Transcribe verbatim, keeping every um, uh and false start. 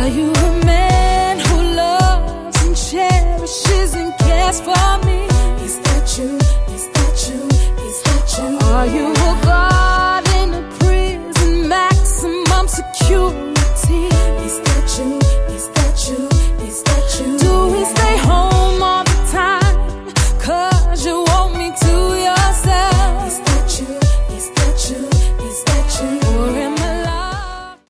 Are you a man who loves and cherishes and cares for me? Is that you? Is that you? Is that you? Are you a guard in a prison, maximum security?